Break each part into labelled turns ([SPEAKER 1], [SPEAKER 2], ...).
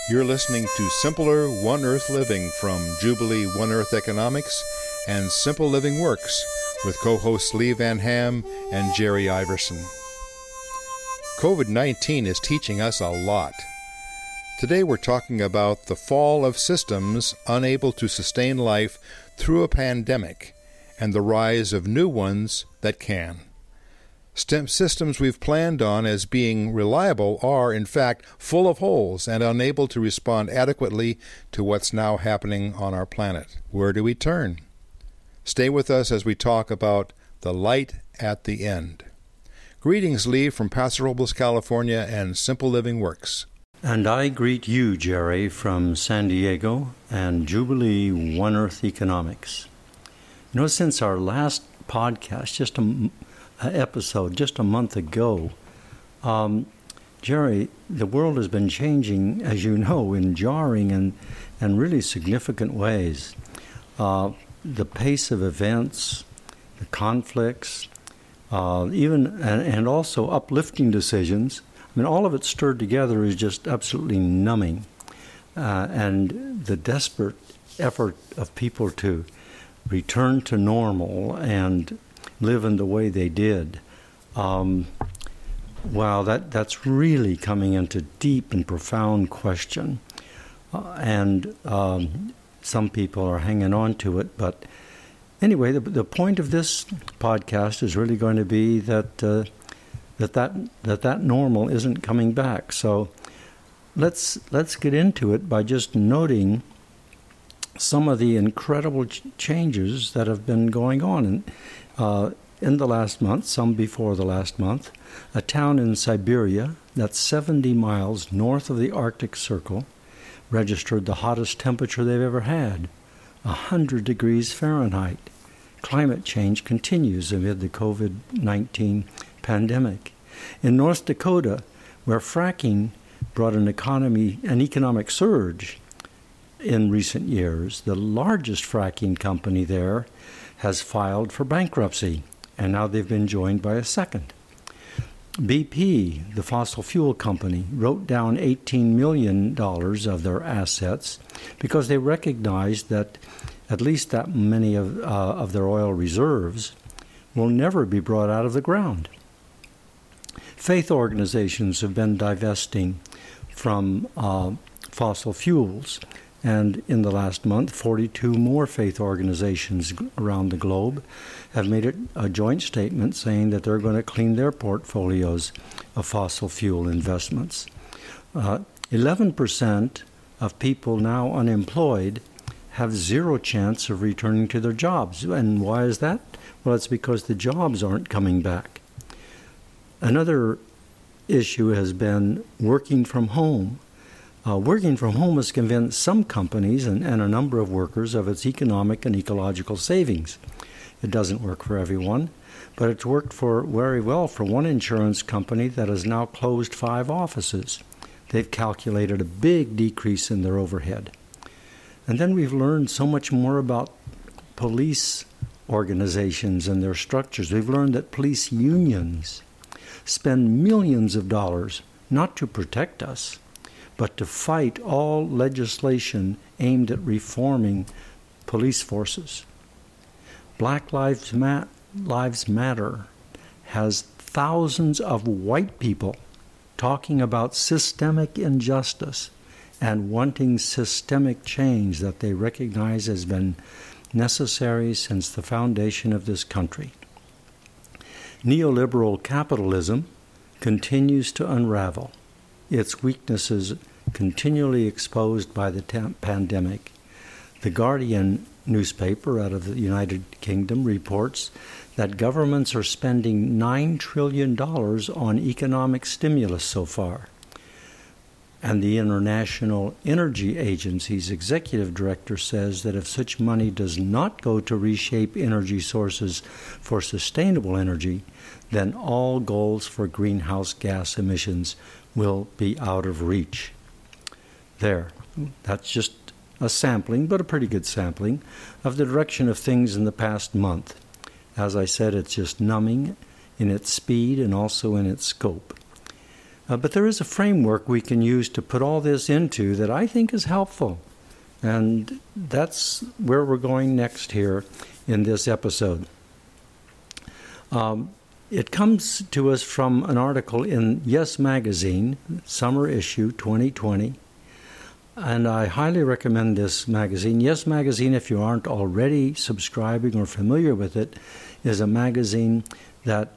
[SPEAKER 1] You're listening to Simpler One Earth Living from Jubilee One Earth Economics and Simple Living Works with co-hosts Lee Van Ham and Jerry Iverson. COVID-19 is teaching us a lot. Today we're talking about the fall of systems unable to sustain life through a pandemic and the rise of new ones that can. Systems we've planned on as being reliable are, in fact, full of holes and unable to respond adequately to what's now happening on our planet. Where do we turn? Stay with us as we talk about the light at the end. Greetings, Lee, from Paso Robles, California, and Simple Living Works.
[SPEAKER 2] And I greet you, Jerry, from San Diego and Jubilee One Earth Economics. You know, since our last podcast, just a month ago, Jerry, the world has been changing, as you know, in jarring and really significant ways. The pace of events, the conflicts, and also uplifting decisions. I mean, all of it stirred together is just absolutely numbing. And the desperate effort of people to return to normal and live in the way they did. Wow, that's really coming into deep and profound question. Some people are hanging on to it. But anyway, the point of this podcast is really going to be that normal isn't coming back. So let's get into it by just noting some of the incredible changes that have been going on. In the last month, some before the last month, a town in Siberia that's 70 miles north of the Arctic Circle registered the hottest temperature they've ever had, 100 degrees Fahrenheit. Climate change continues amid the COVID-19 pandemic. In North Dakota, where fracking brought an economic surge in recent years, the largest fracking company there has filed for bankruptcy, and now they've been joined by a second. BP, the fossil fuel company, wrote down $18 million of their assets because they recognized that at least that many of their oil reserves will never be brought out of the ground. Faith organizations have been divesting from fossil fuels. And in the last month, 42 more faith organizations around the globe have made a joint statement saying that they're going to clean their portfolios of fossil fuel investments. 11% of people now unemployed have zero chance of returning to their jobs. And why is that? Well, it's because the jobs aren't coming back. Another issue has been working from home. Working from home has convinced some companies and a number of workers of its economic and ecological savings. It doesn't work for everyone, but it's worked very well for one insurance company that has now closed 5 offices. They've calculated a big decrease in their overhead. And then we've learned so much more about police organizations and their structures. We've learned that police unions spend millions of dollars not to protect us, but to fight all legislation aimed at reforming police forces. Black Lives Matter has thousands of white people talking about systemic injustice and wanting systemic change that they recognize has been necessary since the foundation of this country. Neoliberal capitalism continues to unravel, its weaknesses continually exposed by the pandemic. The Guardian newspaper out of the United Kingdom reports that governments are spending $9 trillion on economic stimulus so far. And the International Energy Agency's executive director says that if such money does not go to reshape energy sources for sustainable energy, then all goals for greenhouse gas emissions will be out of reach. There, that's just a sampling, but a pretty good sampling, of the direction of things in the past month. As I said, it's just numbing in its speed and also in its scope. But there is a framework we can use to put all this into that I think is helpful. And that's where we're going next here in this episode. It comes to us from an article in Yes Magazine, summer issue 2020. And I highly recommend this magazine. Yes Magazine, if you aren't already subscribing or familiar with it, is a magazine that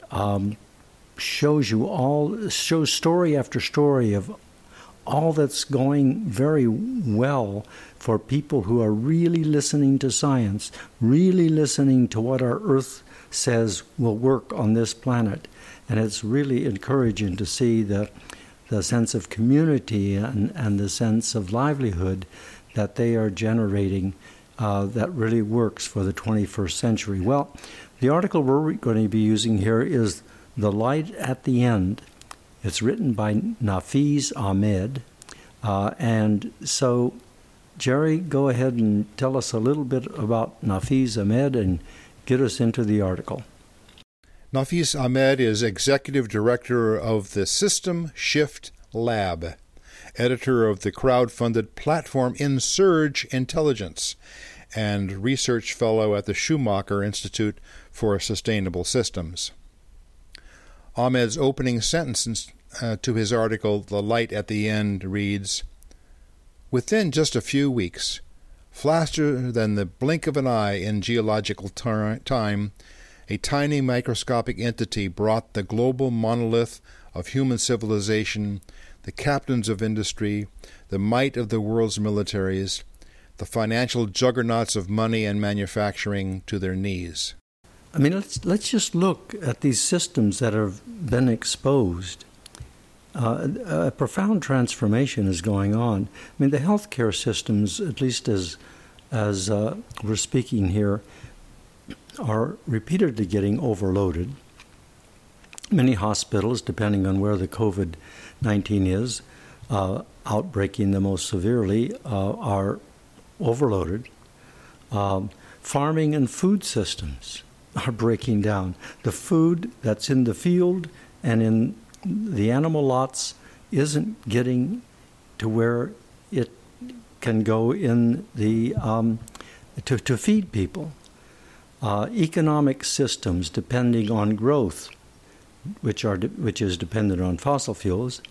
[SPEAKER 2] shows story after story of all that's going very well for people who are really listening to science, really listening to what our Earth says will work on this planet. And it's really encouraging to see the sense of community and the sense of livelihood that they are generating that really works for the 21st century. Well, the article we're going to be using here is The Light at the End. It's written by Nafeez Ahmed. And so, Jerry, go ahead and tell us a little bit about Nafeez Ahmed and get us into the article.
[SPEAKER 1] Nafeez Ahmed is Executive Director of the System Shift Lab, editor of the crowd-funded platform Insurge Intelligence, and research fellow at the Schumacher Institute for Sustainable Systems. Ahmed's opening sentence to his article, The Light at the End, reads, "Within just a few weeks, faster than the blink of an eye in geological time, a tiny microscopic entity brought the global monolith of human civilization, the captains of industry, the might of the world's militaries, the financial juggernauts of money and manufacturing to their knees."
[SPEAKER 2] I mean, let's just look at these systems that have been exposed. A profound transformation is going on. I mean, the healthcare systems, at least as we're speaking here, are repeatedly getting overloaded. Many hospitals, depending on where the COVID-19 is, outbreaking the most severely, are overloaded. Farming and food systems are breaking down. The food that's in the field and in the animal lots isn't getting to where it can go in the to feed people. Economic systems depending on growth, which is dependent on fossil fuels,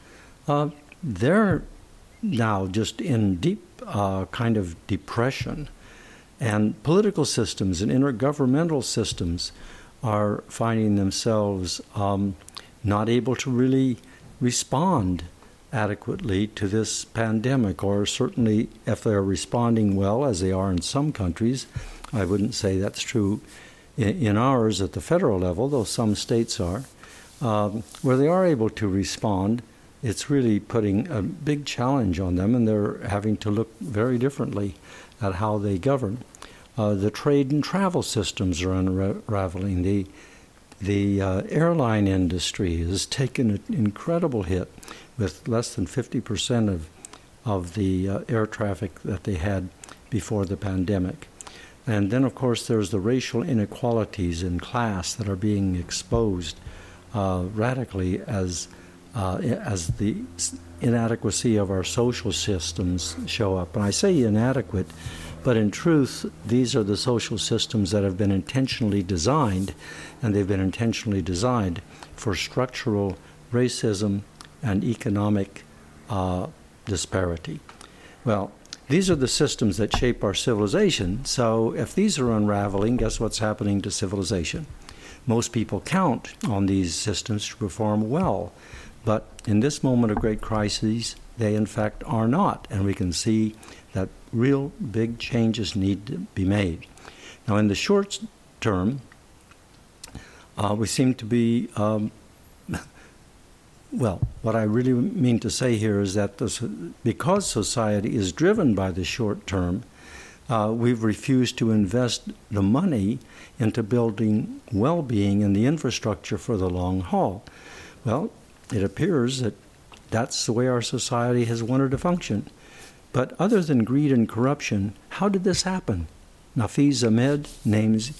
[SPEAKER 2] they're now just in deep kind of depression. And political systems and intergovernmental systems are finding themselves not able to really respond adequately to this pandemic, or certainly if they're responding well, as they are in some countries. I wouldn't say that's true in ours at the federal level, though some states are. Where they are able to respond, it's really putting a big challenge on them, and they're having to look very differently at how they govern. The trade and travel systems are unraveling. The airline industry has taken an incredible hit, with less than 50% of the air traffic that they had before the pandemic. And then, of course, there's the racial inequalities in class that are being exposed radically as the inadequacy of our social systems show up. And I say inadequate, but in truth, these are the social systems that have been intentionally designed, and they've been intentionally designed for structural racism and economic disparity. Well, these are the systems that shape our civilization. So if these are unraveling, guess what's happening to civilization? Most people count on these systems to perform well. But in this moment of great crises, they in fact are not. And we can see that real big changes need to be made. Now, in the short term, we seem to be, well, what I really mean to say here is that because society is driven by the short term, we've refused to invest the money into building well-being and the infrastructure for the long haul. Well, it appears that that's the way our society has wanted to function. But other than greed and corruption, how did this happen? Nafeez Ahmed names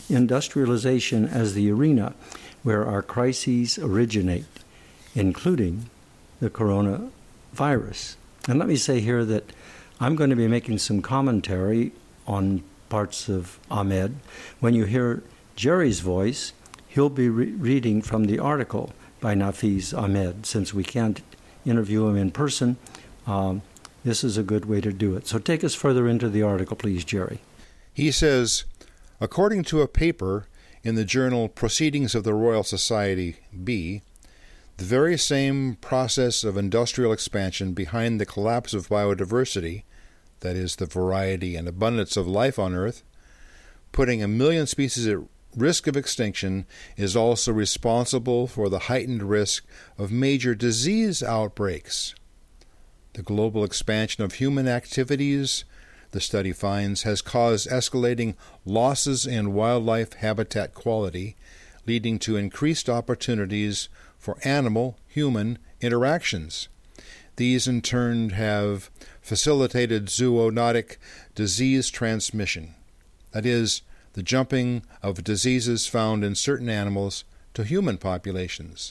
[SPEAKER 2] industrialization as the arena where our crises originate, including the coronavirus. And let me say here that I'm going to be making some commentary on parts of Ahmed. When you hear Jerry's voice, he'll be reading from the article by Nafeez Ahmed. Since we can't interview him in person, this is a good way to do it. So take us further into the article, please, Jerry.
[SPEAKER 1] He says, according to a paper in the journal Proceedings of the Royal Society B, the very same process of industrial expansion behind the collapse of biodiversity, that is, the variety and abundance of life on Earth, putting 1 million species at risk of extinction, is also responsible for the heightened risk of major disease outbreaks. The global expansion of human activities, the study finds, has caused escalating losses in wildlife habitat quality, leading to increased opportunities for animal-human interactions. These in turn have facilitated zoonotic disease transmission, that is, the jumping of diseases found in certain animals to human populations.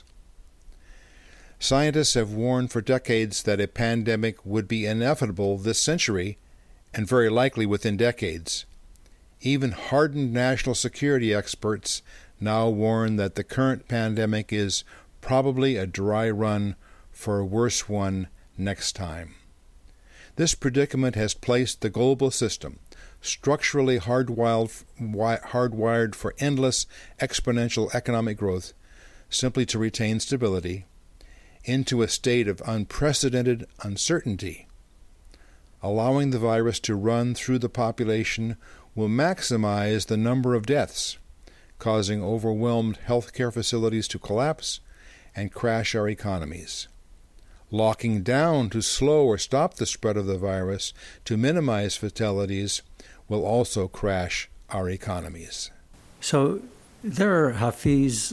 [SPEAKER 1] Scientists have warned for decades that a pandemic would be inevitable this century, and very likely within decades. Even hardened national security experts now warn that the current pandemic is probably a dry run for a worse one next time. This predicament has placed the global system, structurally hardwired for endless exponential economic growth, simply to retain stability, into a state of unprecedented uncertainty. Allowing the virus to run through the population will maximize the number of deaths, causing overwhelmed healthcare facilities to collapse and crash our economies. Locking down to slow or stop the spread of the virus to minimize fatalities will also crash our economies.
[SPEAKER 2] So there, Nafeez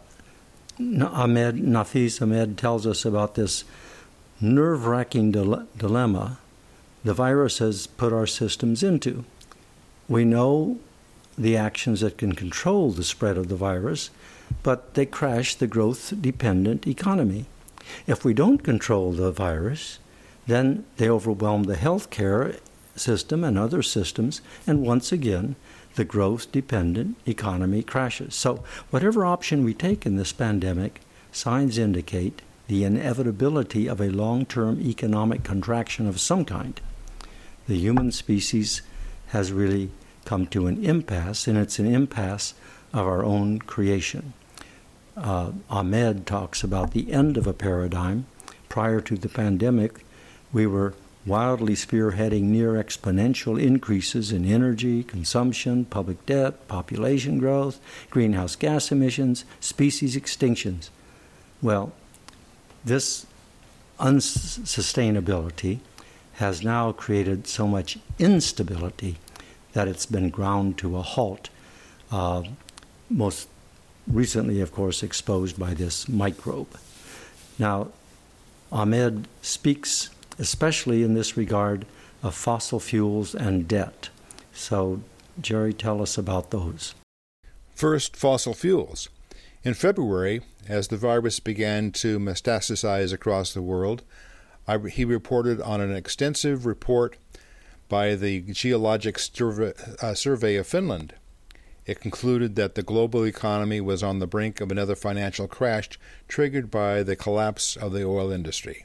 [SPEAKER 2] Ahmed tells us about this nerve-wracking dilemma the virus has put our systems into. We know the actions that can control the spread of the virus, but they crash the growth-dependent economy. If we don't control the virus, then they overwhelm the healthcare system and other systems, and once again, the growth-dependent economy crashes. So whatever option we take in this pandemic, signs indicate the inevitability of a long-term economic contraction of some kind. The human species has really come to an impasse, and it's an impasse of our own creation. Ahmed talks about the end of a paradigm. Prior to the pandemic, we were wildly spearheading near exponential increases in energy, consumption, public debt, population growth, greenhouse gas emissions, species extinctions. Well, this unsustainability has now created so much instability that it's been ground to a halt, most recently, of course, exposed by this microbe. Now, Ahmed speaks, especially in this regard, of fossil fuels and debt. So, Jerry, tell us about those.
[SPEAKER 1] First, fossil fuels. In February, as the virus began to metastasize across the world, he reported on an extensive report by the Geologic Survey of Finland. It concluded that the global economy was on the brink of another financial crash triggered by the collapse of the oil industry.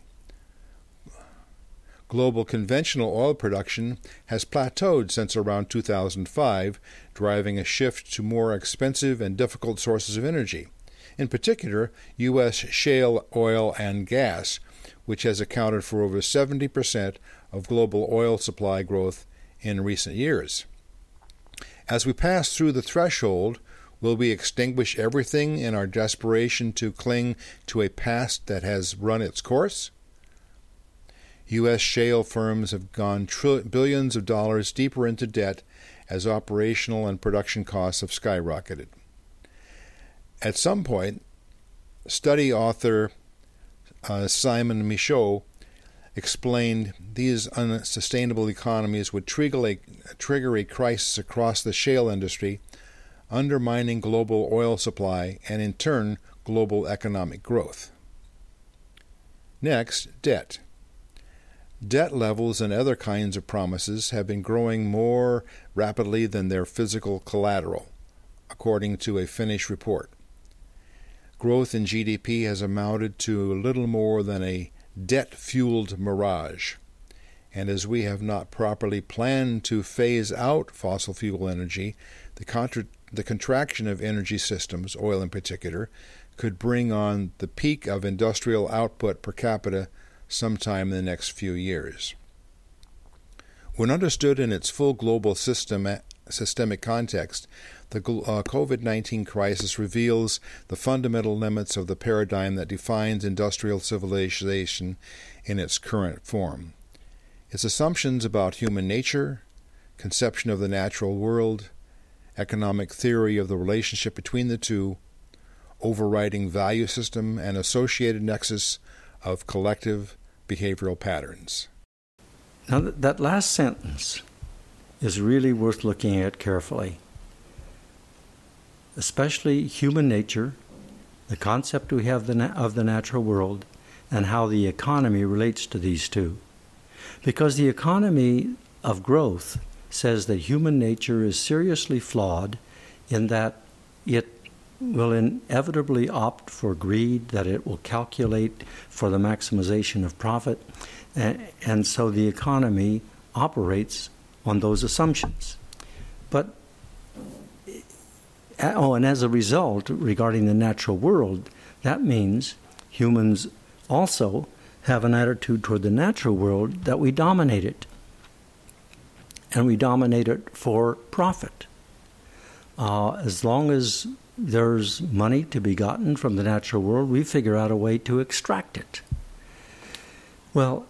[SPEAKER 1] Global conventional oil production has plateaued since around 2005, driving a shift to more expensive and difficult sources of energy, in particular U.S. shale oil and gas, which has accounted for over 70% of global oil supply growth in recent years. As we pass through the threshold, will we extinguish everything in our desperation to cling to a past that has run its course? U.S. shale firms have gone billions of dollars deeper into debt as operational and production costs have skyrocketed. At some point, study author Simon Michaud explained these unsustainable economies would trigger a crisis across the shale industry, undermining global oil supply and, in turn, global economic growth. Next, debt. Debt levels and other kinds of promises have been growing more rapidly than their physical collateral, according to a Finnish report. Growth in GDP has amounted to little more than a debt-fueled mirage, and as we have not properly planned to phase out fossil fuel energy, the contraction of energy systems, oil in particular, could bring on the peak of industrial output per capita sometime in the next few years. When understood in its full global systemic context, the COVID-19 crisis reveals the fundamental limits of the paradigm that defines industrial civilization in its current form. Its assumptions about human nature, conception of the natural world, economic theory of the relationship between the two, overriding value system, and associated nexus of collective behavioral patterns.
[SPEAKER 2] Now, that last sentence is really worth looking at carefully, especially human nature, the concept we have of the natural world, and how the economy relates to these two. Because the economy of growth says that human nature is seriously flawed in that it will inevitably opt for greed, that it will calculate for the maximization of profit, and so the economy operates on those assumptions. But, and as a result, regarding the natural world, that means humans also have an attitude toward the natural world that we dominate it. And we dominate it for profit. As long as there's money to be gotten from the natural world, we figure out a way to extract it. Well,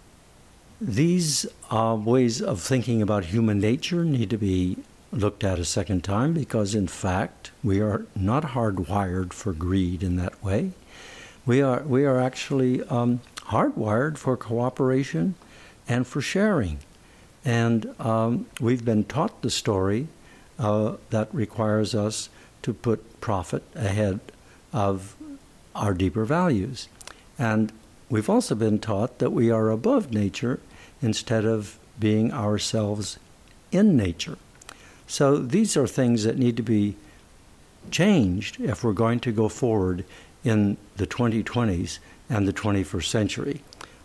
[SPEAKER 2] these ways of thinking about human nature need to be looked at a second time because, in fact, we are not hardwired for greed in that way. We are actually hardwired for cooperation and for sharing. And we've been taught the story that requires us to put profit ahead of our deeper values. And we've also been taught that we are above nature instead of being ourselves in nature. So these are things that need to be changed if we're going to go forward in the 2020s and the 21st century.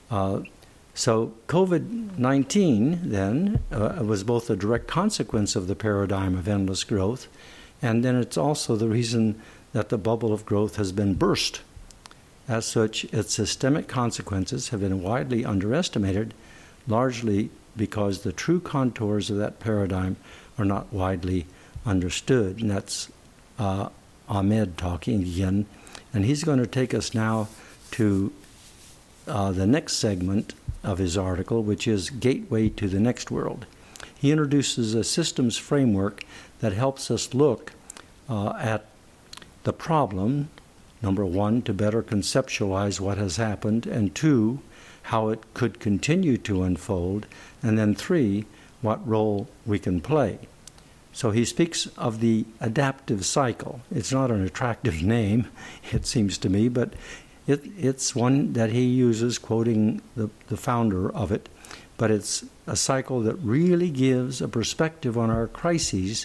[SPEAKER 2] So COVID-19 then was both a direct consequence of the paradigm of endless growth, and then it's also the reason that the bubble of growth has been burst. As such, its systemic consequences have been widely underestimated, largely because the true contours of that paradigm are not widely understood. And that's Ahmed talking again, and he's going to take us now to the next segment of his article, which is Gateway to the Next World. He introduces a systems framework that helps us look at the problem, number one, to better conceptualize what has happened, and two, how it could continue to unfold, and then three, what role we can play. So he speaks of the adaptive cycle. It's not an attractive name, it seems to me, but it's one that he uses, quoting the founder of it, but it's a cycle that really gives a perspective on our crises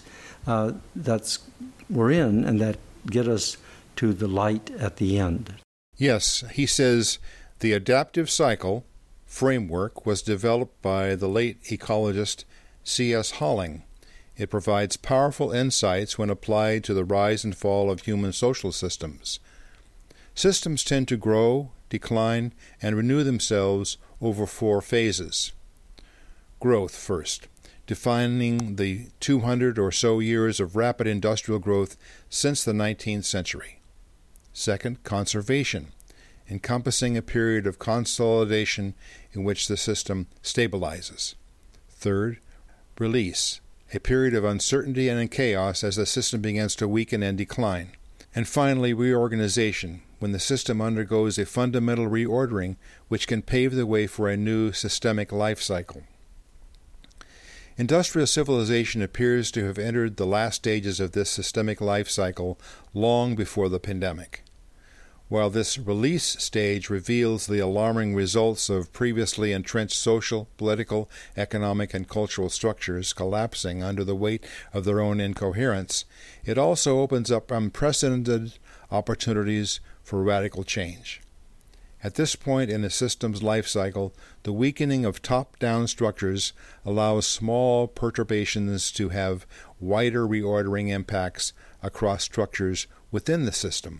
[SPEAKER 2] we're in and that get us to the light at the end.
[SPEAKER 1] Yes, he says the adaptive cycle framework was developed by the late ecologist C.S. Holling. It provides powerful insights when applied to the rise and fall of human social systems. Systems tend to grow, decline, and renew themselves over 4 phases. Growth first, defining the 200 or so years of rapid industrial growth since the 19th century. Second, conservation, encompassing a period of consolidation in which the system stabilizes. Third, release, a period of uncertainty and chaos as the system begins to weaken and decline. And finally, reorganization, when the system undergoes a fundamental reordering which can pave the way for a new systemic life cycle. Industrial civilization appears to have entered the last stages of this systemic life cycle long before the pandemic. While this release stage reveals the alarming results of previously entrenched social, political, economic, and cultural structures collapsing under the weight of their own incoherence, it also opens up unprecedented opportunities for radical change. At this point in a system's life cycle, the weakening of top-down structures allows small perturbations to have wider reordering impacts across structures within the system.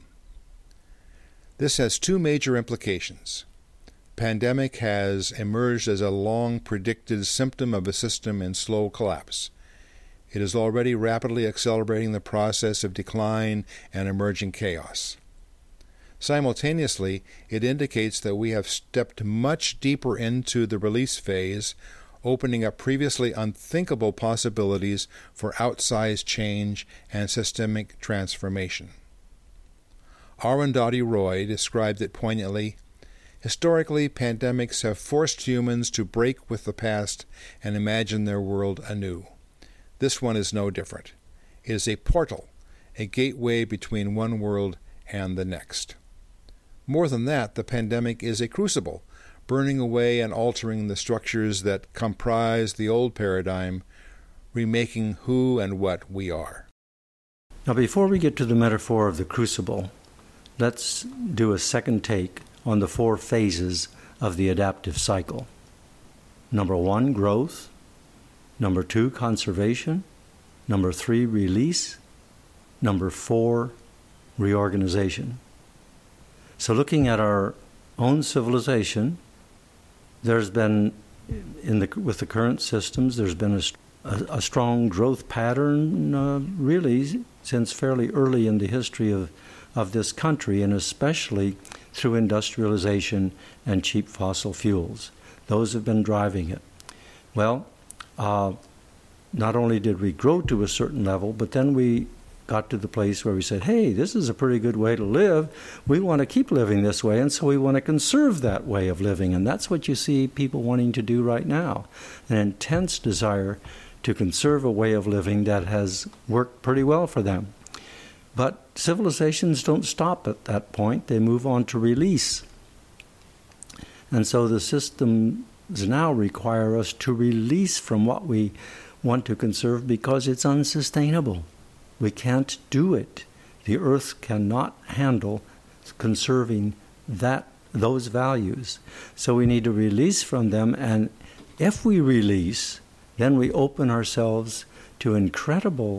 [SPEAKER 1] This has two major implications. Pandemic has emerged as a long-predicted symptom of a system in slow collapse. It is already rapidly accelerating the process of decline and emerging chaos. Simultaneously, it indicates that we have stepped much deeper into the release phase, opening up previously unthinkable possibilities for outsized change and systemic transformation. Arundhati Roy described it poignantly. Historically, pandemics have forced humans to break with the past and imagine their world anew. This one is no different. It is a portal, a gateway between one world and the next. More than that, the pandemic is a crucible, burning away and altering the structures that comprise the old paradigm, remaking who and what we are.
[SPEAKER 2] Now, before we get to the metaphor of the crucible, let's do a second take on the four phases of the adaptive cycle. Number 1, growth. Number 2, conservation. Number 3, release. Number 4, reorganization. So looking at our own civilization, there's been, with the current systems, there's been a strong growth pattern really since fairly early in the history of this country, and especially through industrialization and cheap fossil fuels. Those have been driving it. Well, not only did we grow to a certain level, but then we got to the place where we said, hey, this is a pretty good way to live. We want to keep living this way, and so we want to conserve that way of living. And that's what you see people wanting to do right now, an intense desire to conserve a way of living that has worked pretty well for them. But civilizations don't stop at that point. They move on to release. And so the systems now require us to release from what we want to conserve because it's unsustainable. We can't do it. The earth cannot handle conserving those values. So we need to release from them, and if we release, then we open ourselves to incredible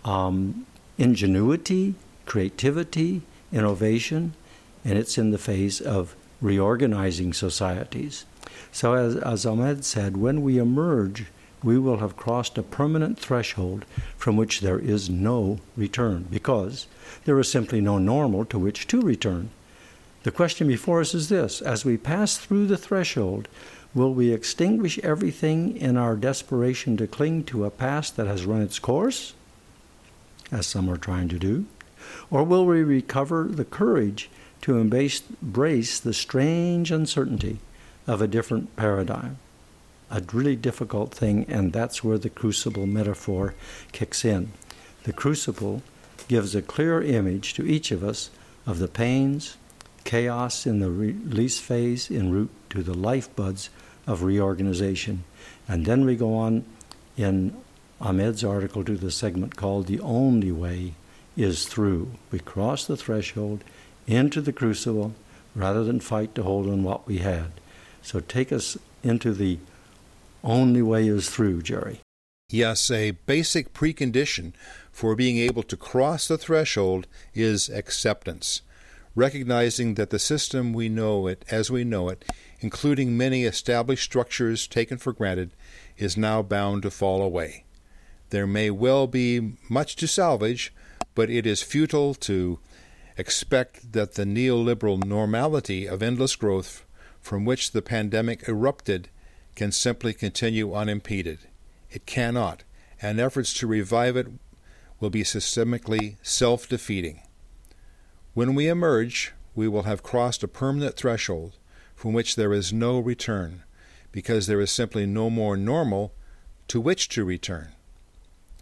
[SPEAKER 2] ingenuity, creativity, innovation, and it's in the phase of reorganizing societies. So as Ahmed said, when we emerge, we will have crossed a permanent threshold from which there is no return, because there is simply no normal to which to return. The question before us is this: as we pass through the threshold, will we extinguish everything in our desperation to cling to a past that has run its course, as some are trying to do? Or will we recover the courage to embrace the strange uncertainty of a different paradigm? A really difficult thing, and that's where the crucible metaphor kicks in. The crucible gives a clear image to each of us of the pains, chaos in the release phase en route to the lifebuds of reorganization. And then we go on in Ahmed's article to the segment called The Only Way is Through. We cross the threshold into the crucible rather than fight to hold on what we had. So take us into the only way is through, Jerry.
[SPEAKER 1] Yes, a basic precondition for being able to cross the threshold is acceptance, recognizing that the system we know it as we know it, including many established structures taken for granted, is now bound to fall away. There may well be much to salvage, but it is futile to expect that the neoliberal normality of endless growth from which the pandemic erupted can simply continue unimpeded. It cannot, and efforts to revive it will be systemically self-defeating. When we emerge, we will have crossed a permanent threshold from which there is no return, because there is simply no more normal to which to return.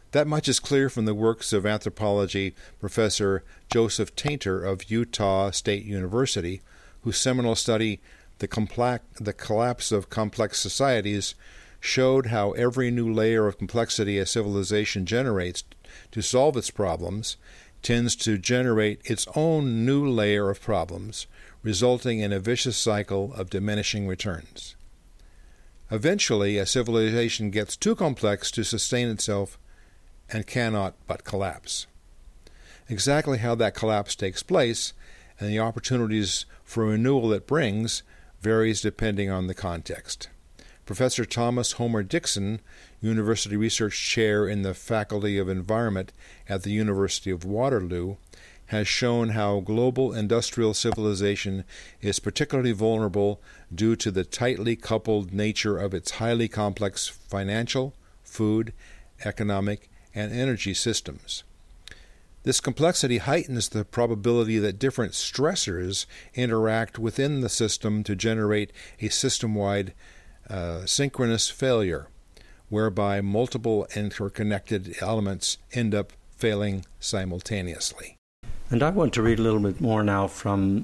[SPEAKER 1] That much is clear from the works of anthropology professor Joseph Tainter of Utah State University, whose seminal study, The Collapse of Complex Societies, showed how every new layer of complexity a civilization generates to solve its problems tends to generate its own new layer of problems, resulting in a vicious cycle of diminishing returns. Eventually, a civilization gets too complex to sustain itself and cannot but collapse. Exactly how that collapse takes place and the opportunities for renewal it brings varies depending on the context. Professor Thomas Homer Dixon, University Research Chair in the Faculty of Environment at the University of Waterloo, has shown how global industrial civilization is particularly vulnerable due to the tightly coupled nature of its highly complex financial, food, economic, and energy systems. This complexity heightens the probability that different stressors interact within the system to generate a system-wide synchronous failure, whereby multiple interconnected elements end up failing simultaneously.
[SPEAKER 2] And I want to read a little bit more now from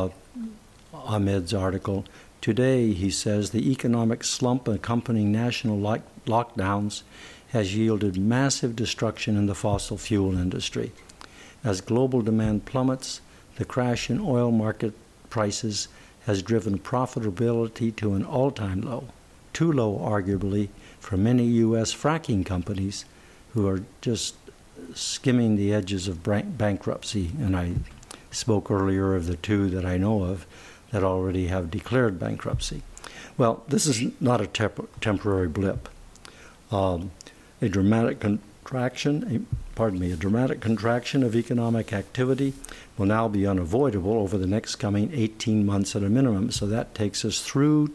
[SPEAKER 2] Ahmed's article. Today, he says, the economic slump accompanying national lockdowns has yielded massive destruction in the fossil fuel industry. As global demand plummets, the crash in oil market prices has driven profitability to an all-time low, too low, arguably, for many U.S. fracking companies who are just skimming the edges of bankruptcy. And I spoke earlier of the two that I know of that already have declared bankruptcy. Well, this is not a temporary blip. A dramatic contraction of economic activity will now be unavoidable over the next coming 18 months at a minimum. So that takes us through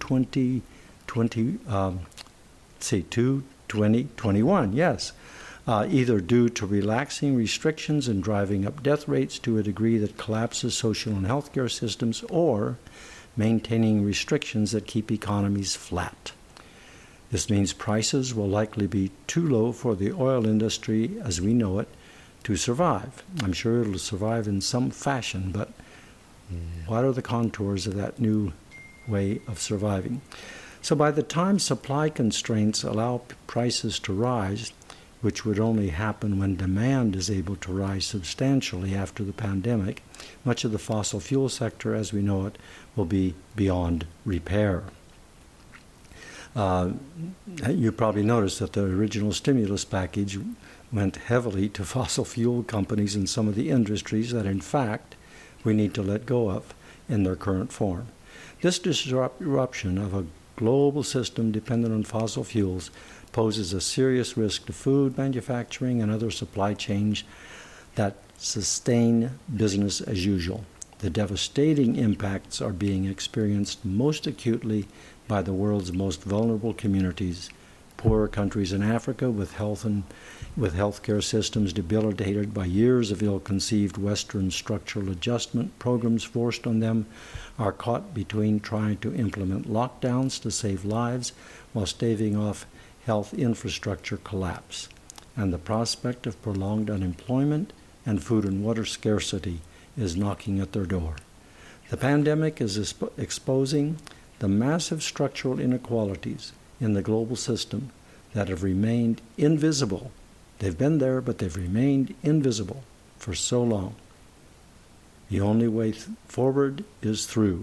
[SPEAKER 2] 2021, yes. Either due to relaxing restrictions and driving up death rates to a degree that collapses social and healthcare systems, or maintaining restrictions that keep economies flat. This means prices will likely be too low for the oil industry as we know it to survive. I'm sure it'll survive in some fashion, but what are the contours of that new way of surviving? So by the time supply constraints allow prices to rise, which would only happen when demand is able to rise substantially after the pandemic, much of the fossil fuel sector as we know it will be beyond repair. You probably noticed that the original stimulus package went heavily to fossil fuel companies and some of the industries that, in fact, we need to let go of in their current form. This disruption of a global system dependent on fossil fuels poses a serious risk to food manufacturing and other supply chains that sustain business as usual. The devastating impacts are being experienced most acutely by the world's most vulnerable communities, poorer countries in Africa with healthcare systems debilitated by years of ill-conceived Western structural adjustment programs forced on them, are caught between trying to implement lockdowns to save lives while staving off health infrastructure collapse, and the prospect of prolonged unemployment and food and water scarcity is knocking at their door. The pandemic is exposing the massive structural inequalities in the global system that have remained invisible. They've been there, but they've remained invisible for so long. The only way forward is through.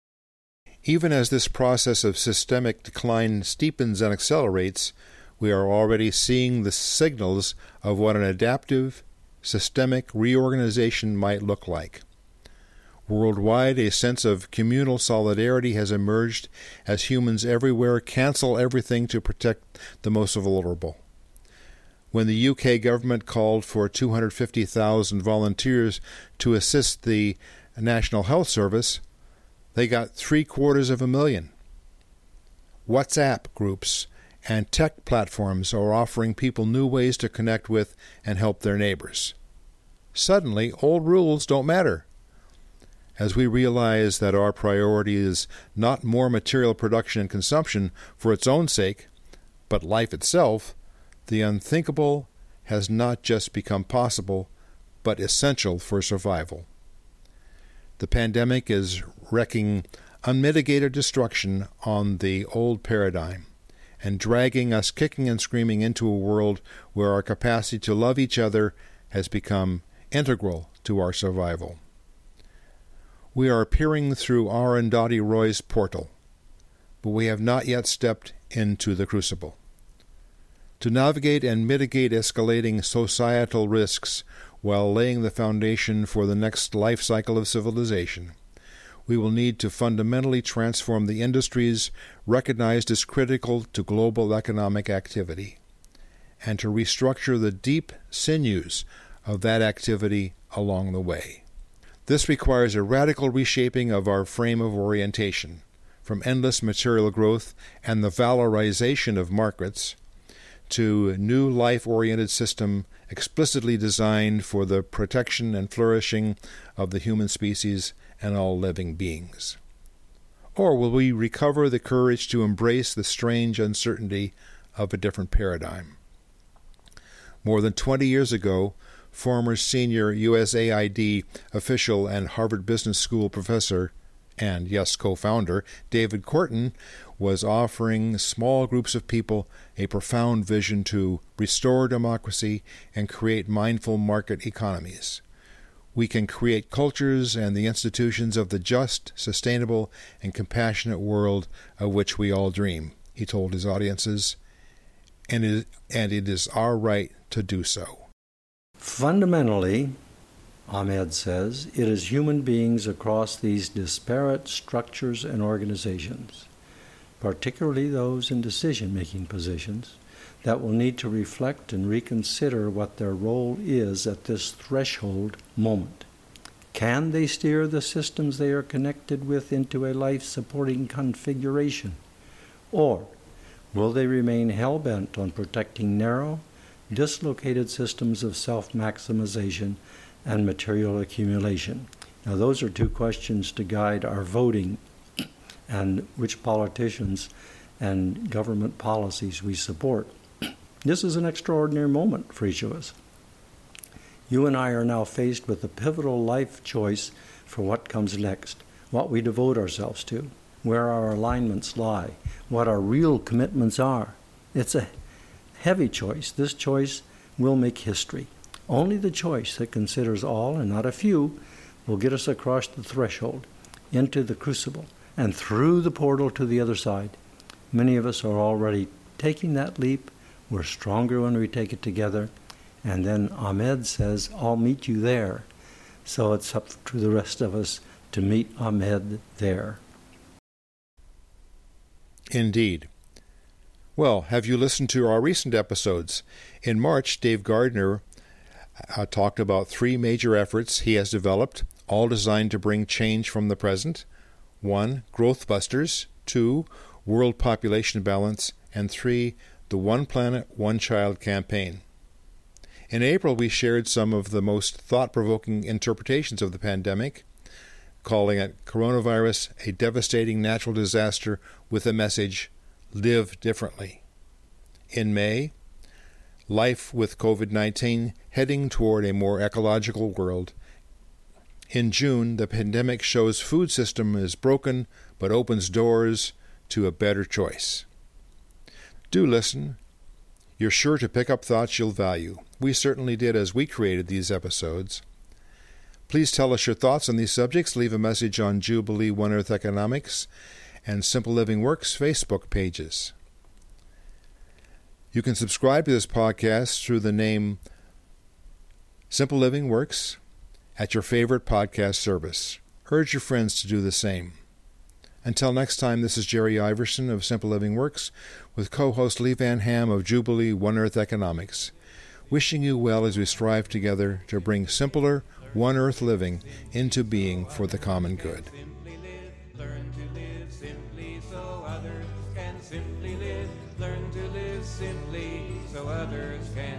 [SPEAKER 1] Even as this process of systemic decline steepens and accelerates, we are already seeing the signals of what an adaptive, systemic reorganization might look like. Worldwide, a sense of communal solidarity has emerged as humans everywhere cancel everything to protect the most vulnerable. When the UK government called for 250,000 volunteers to assist the National Health Service, they got 750,000. WhatsApp groups and tech platforms are offering people new ways to connect with and help their neighbors. Suddenly, old rules don't matter. As we realize that our priority is not more material production and consumption for its own sake, but life itself, the unthinkable has not just become possible, but essential for survival. The pandemic is wreaking unmitigated destruction on the old paradigm and dragging us kicking and screaming into a world where our capacity to love each other has become integral to our survival. We are peering through Arundhati Roy's portal, but we have not yet stepped into the crucible. To navigate and mitigate escalating societal risks while laying the foundation for the next life cycle of civilization, we will need to fundamentally transform the industries recognized as critical to global economic activity, and to restructure the deep sinews of that activity along the way. This requires a radical reshaping of our frame of orientation, from endless material growth and the valorization of markets to a new life-oriented system explicitly designed for the protection and flourishing of the human species and all living beings? Or will we recover the courage to embrace the strange uncertainty of a different paradigm? More than 20 years ago, former senior USAID official and Harvard Business School professor and, yes, co-founder, David Korten, was offering small groups of people a profound vision to restore democracy and create mindful market economies. We can create cultures and the institutions of the just, sustainable, and compassionate world of which we all dream, he told his audiences, and it is our right to do so.
[SPEAKER 2] Fundamentally, Ahmed says, it is human beings across these disparate structures and organizations, particularly those in decision-making positions, that will need to reflect and reconsider what their role is at this threshold moment. Can they steer the systems they are connected with into a life-supporting configuration? Or will they remain hell-bent on protecting narrow, dislocated systems of self-maximization and material accumulation? Now, those are two questions to guide our voting and which politicians and government policies we support. This is an extraordinary moment for each of us. You and I are now faced with a pivotal life choice for what comes next, what we devote ourselves to, where our alignments lie, what our real commitments are. It's a heavy choice. This choice will make history. Only the choice that considers all and not a few will get us across the threshold, into the crucible, and through the portal to the other side. Many of us are already taking that leap. We're stronger when we take it together. And then Ahmed says, I'll meet you there. So it's up to the rest of us to meet Ahmed there.
[SPEAKER 1] Indeed. Well, have you listened to our recent episodes? In March, Dave Gardner talked about 3 major efforts he has developed, all designed to bring change from the present. 1, Growth Busters. 2, World Population Balance. And 3, the One Planet, One Child campaign. In April, we shared some of the most thought-provoking interpretations of the pandemic, calling it coronavirus a devastating natural disaster with a message, live differently. In May, life with COVID-19 heading toward a more ecological world. In June, the pandemic shows food system is broken but opens doors to a better choice. Do listen. You're sure to pick up thoughts you'll value. We certainly did as we created these episodes. Please tell us your thoughts on these subjects. Leave a message on Jubilee One Earth Economics and Simple Living Works Facebook pages. You can subscribe to this podcast through the name Simple Living Works at your favorite podcast service. Urge your friends to do the same. Until next time, this is Jerry Iverson of Simple Living Works with co-host Lee Van Ham of Jubilee One Earth Economics, wishing you well as we strive together to bring simpler, One Earth living into being for the common good.
[SPEAKER 3] Simply live, learn to live simply so others can simply live, learn to live simply so others can.